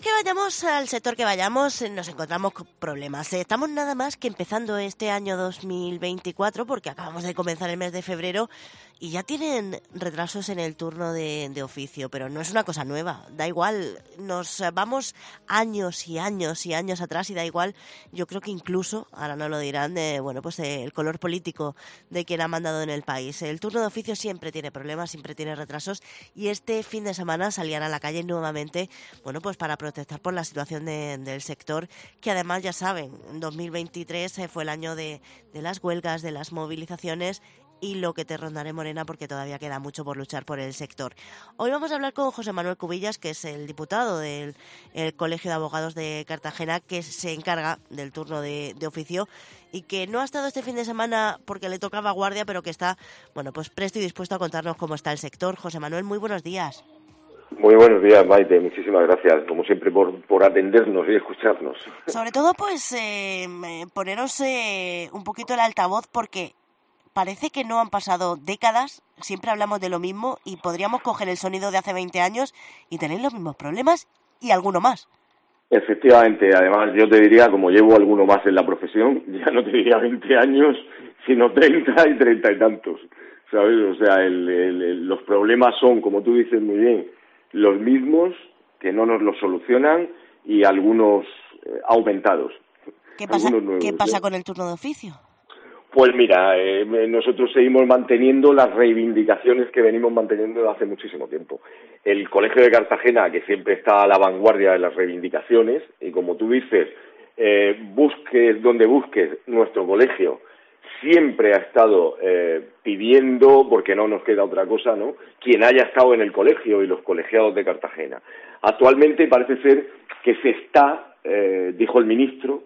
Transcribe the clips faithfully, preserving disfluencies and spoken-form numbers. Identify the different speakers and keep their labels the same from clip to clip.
Speaker 1: que vayamos al sector que vayamos, nos encontramos con problemas. Estamos nada más que empezando este año dos mil veinticuatro, porque acabamos de comenzar el mes de febrero y ya tienen retrasos en el turno de, de oficio, pero no es una cosa nueva. Da igual, nos vamos años y años y años atrás y da igual. Yo creo que incluso, ahora no lo dirán, de, bueno, pues de, el color político de quien ha mandado en el país. El turno de oficio siempre tiene problemas, siempre tiene retrasos, y este fin de semana salían a la calle nuevamente, bueno, pues para protestar por la situación de, del sector, que además ya saben, dos mil veintitrés fue el año de, de las huelgas, de las movilizaciones y lo que te rondaré, Morena, porque todavía queda mucho por luchar por el sector. Hoy vamos a hablar con José Manuel Cubillas, que es el diputado del el Colegio de Abogados de Cartagena, que se encarga del turno de, de oficio y que no ha estado este fin de semana porque le tocaba guardia, pero que está, bueno, pues presto y dispuesto a contarnos cómo está el sector. José Manuel, muy buenos días.
Speaker 2: Muy buenos días, Maite. Muchísimas gracias, como siempre, por, por atendernos y escucharnos.
Speaker 1: Sobre todo, pues, eh, poneros eh, un poquito el altavoz, porque parece que no han pasado décadas, siempre hablamos de lo mismo y podríamos coger el sonido de hace veinte años y tener los mismos problemas y alguno más.
Speaker 2: Efectivamente, además yo te diría, como llevo alguno más en la profesión, ya no te diría veinte años, sino treinta y treinta y tantos, ¿sabes? O sea, el, el, el, los problemas son, como tú dices muy bien, los mismos, que no nos los solucionan y algunos eh, aumentados.
Speaker 1: ¿Qué pasa,
Speaker 2: nuevos,
Speaker 1: ¿qué pasa
Speaker 2: ¿eh?
Speaker 1: con el turno de oficio?
Speaker 2: Pues mira, eh, nosotros seguimos manteniendo las reivindicaciones que venimos manteniendo desde hace muchísimo tiempo. El Colegio de Cartagena, que siempre está a la vanguardia de las reivindicaciones, y como tú dices, eh, busques donde busques, nuestro colegio siempre ha estado eh, pidiendo, porque no nos queda otra cosa, ¿no?, quien haya estado en el colegio y los colegiados de Cartagena. Actualmente parece ser que se está, eh, dijo el ministro,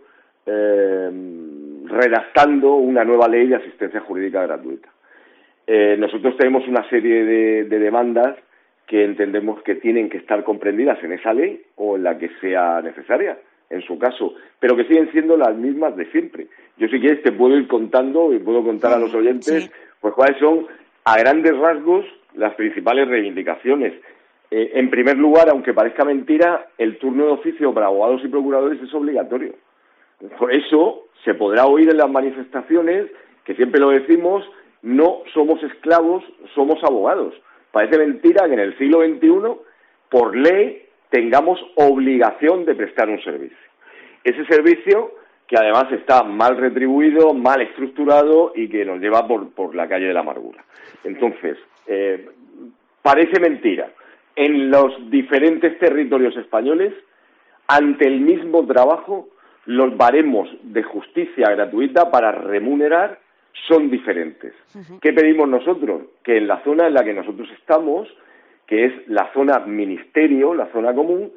Speaker 2: eh, redactando una nueva ley de asistencia jurídica gratuita. Eh, nosotros tenemos una serie de, de demandas que entendemos que tienen que estar comprendidas en esa ley o en la que sea necesaria, en su caso, pero que siguen siendo las mismas de siempre. Yo, si quieres, te puedo ir contando y puedo contar a los oyentes, sí, pues cuáles son, a grandes rasgos, las principales reivindicaciones. Eh, en primer lugar, aunque parezca mentira, el turno de oficio para abogados y procuradores es obligatorio. Por eso se podrá oír en las manifestaciones, que siempre lo decimos, no somos esclavos, somos abogados. Parece mentira que en el siglo veintiuno, por ley, tengamos obligación de prestar un servicio. Ese servicio que además está mal retribuido, mal estructurado y que nos lleva por, por la calle de la amargura. Entonces, eh, parece mentira. En los diferentes territorios españoles, ante el mismo trabajo, los baremos de justicia gratuita para remunerar son diferentes. Uh-huh. ¿Qué pedimos nosotros? Que en la zona en la que nosotros estamos, que es la zona ministerio, la zona común,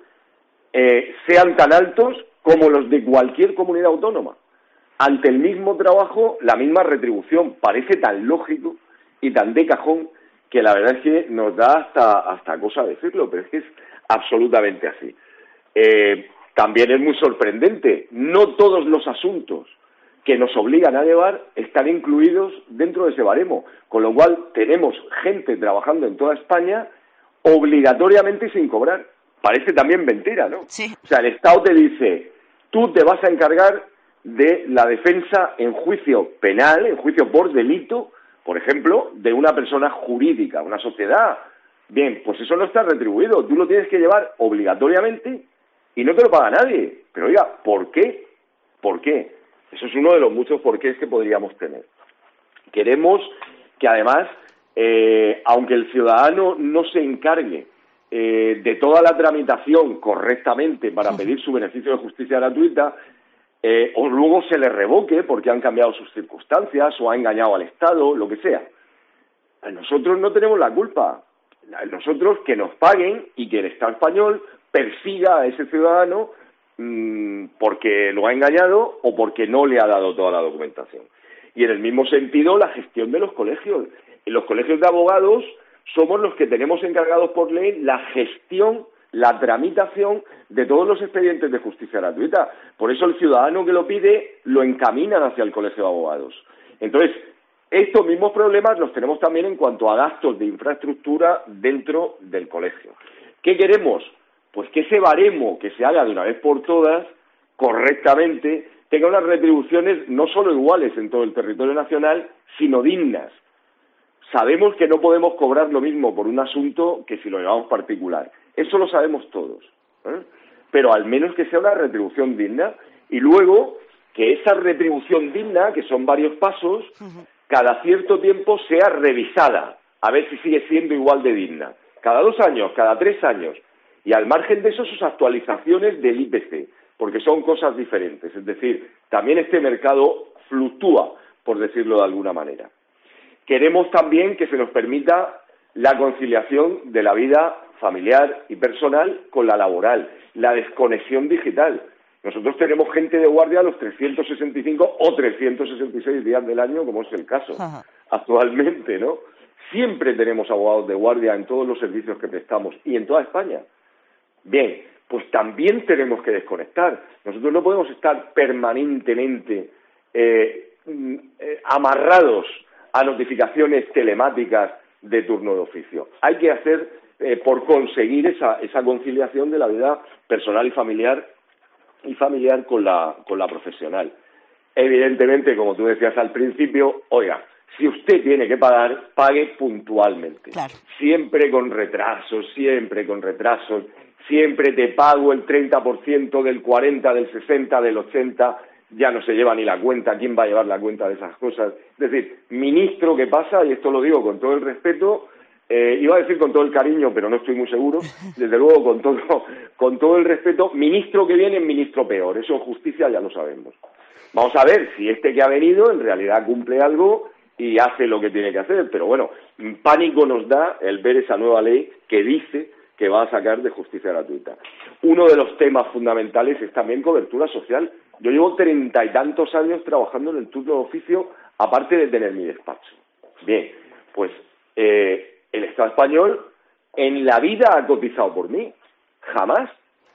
Speaker 2: eh, sean tan altos como los de cualquier comunidad autónoma. Ante el mismo trabajo, la misma retribución. Parece tan lógico y tan de cajón que la verdad es que nos da hasta, hasta cosa decirlo, pero es que es absolutamente así. Eh, También es muy sorprendente, no todos los asuntos que nos obligan a llevar están incluidos dentro de ese baremo, con lo cual tenemos gente trabajando en toda España obligatoriamente sin cobrar. Parece también mentira, ¿no?
Speaker 1: Sí.
Speaker 2: O sea, el Estado te dice, tú te vas a encargar de la defensa en juicio penal, en juicio por delito, por ejemplo, de una persona jurídica, una sociedad. Bien, pues eso no está retribuido, tú lo tienes que llevar obligatoriamente y no te lo paga nadie. Pero oiga, ¿por qué? ¿Por qué? Eso es uno de los muchos porqués que podríamos tener. Queremos que además, eh, aunque el ciudadano no se encargue eh, de toda la tramitación correctamente para pedir su beneficio de justicia gratuita, eh, o luego se le revoque porque han cambiado sus circunstancias o ha engañado al Estado, lo que sea. Nosotros no tenemos la culpa. Nosotros que nos paguen y que el Estado español persiga a ese ciudadano mmm, porque lo ha engañado o porque no le ha dado toda la documentación. Y en el mismo sentido, la gestión de los colegios. En los colegios de abogados somos los que tenemos encargados por ley la gestión, la tramitación de todos los expedientes de justicia gratuita. Por eso el ciudadano que lo pide lo encaminan hacia el colegio de abogados. Entonces, estos mismos problemas los tenemos también en cuanto a gastos de infraestructura dentro del colegio. ¿Qué queremos? pues que ese baremo que se haga de una vez por todas, correctamente, tenga unas retribuciones no solo iguales en todo el territorio nacional, sino dignas. Sabemos que no podemos cobrar lo mismo por un asunto que si lo llevamos particular. Eso lo sabemos todos, ¿eh? Pero al menos que sea una retribución digna, y luego que esa retribución digna, que son varios pasos, cada cierto tiempo sea revisada, a ver si sigue siendo igual de digna. Cada dos años, cada tres años, y al margen de eso sus actualizaciones del I P C, porque son cosas diferentes. Es decir, también este mercado fluctúa, por decirlo de alguna manera. Queremos también que se nos permita la conciliación de la vida familiar y personal con la laboral, la desconexión digital. Nosotros tenemos gente de guardia los trescientos sesenta y cinco o trescientos sesenta y seis días del año, como es el caso Ajá. actualmente, ¿no? Siempre tenemos abogados de guardia en todos los servicios que prestamos y en toda España. Bien, pues también tenemos que desconectar. Nosotros no podemos estar permanentemente eh, eh, amarrados a notificaciones telemáticas de turno de oficio. Hay que hacer eh, por conseguir esa, esa conciliación de la vida personal y familiar y familiar con la, con la profesional. Evidentemente, como tú decías al principio, oiga, si usted tiene que pagar, pague puntualmente.
Speaker 1: Claro. Siempre
Speaker 2: con retrasos, siempre con retrasos, siempre te pago el treinta por ciento del cuarenta, del sesenta, del ochenta, ya no se lleva ni la cuenta, ¿quién va a llevar la cuenta de esas cosas? Es decir, ministro que pasa, y esto lo digo con todo el respeto, eh, iba a decir con todo el cariño, pero no estoy muy seguro, desde luego con todo, con todo el respeto, ministro que viene, ministro peor, eso en justicia ya lo sabemos. Vamos a ver si este que ha venido en realidad cumple algo y hace lo que tiene que hacer, pero bueno, pánico nos da el ver esa nueva ley que dice que va a sacar de justicia gratuita. Uno de los temas fundamentales es también cobertura social. Yo llevo treinta y tantos años trabajando en el turno de oficio, aparte de tener mi despacho. Bien, pues eh, el Estado español en la vida ha cotizado por mí, jamás.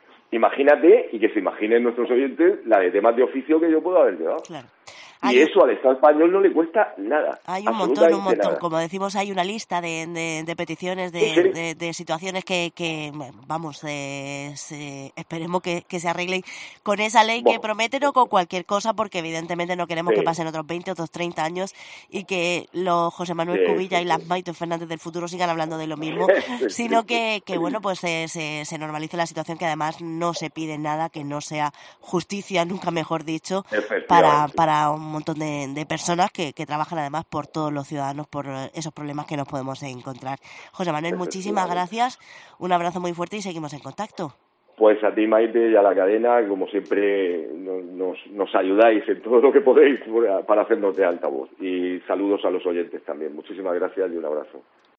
Speaker 2: Imagínate, y que se imaginen nuestros oyentes, la de temas de oficio que yo puedo haber llevado.
Speaker 1: Claro.
Speaker 2: Y
Speaker 1: Hay,
Speaker 2: eso al Estado español no le cuesta nada.
Speaker 1: Hay un montón, un montón.
Speaker 2: Nada.
Speaker 1: Como decimos, hay una lista de, de, de peticiones, de,
Speaker 2: sí, sí.
Speaker 1: de, de situaciones que, que vamos, eh, se, esperemos que, que se arreglen con esa ley bueno, que prometen o con cualquier cosa, porque evidentemente no queremos sí. que pasen otros veinte, otros treinta años y que los José Manuel sí, Cubilla sí, y las sí. Maite Fernández del futuro sigan hablando de lo mismo, sí, sino que, que bueno, pues eh, se, se normalice la situación, que además no se pide nada que no sea justicia, nunca mejor dicho, para, para un montón de, de personas que, que trabajan además por todos los ciudadanos, por esos problemas que nos podemos encontrar. José Manuel, muchísimas gracias, un abrazo muy fuerte y seguimos en contacto.
Speaker 2: Pues a ti, Maite, y a la cadena, como siempre nos, nos ayudáis en todo lo que podéis para hacernos de altavoz. Y saludos a los oyentes también. Muchísimas gracias y un abrazo.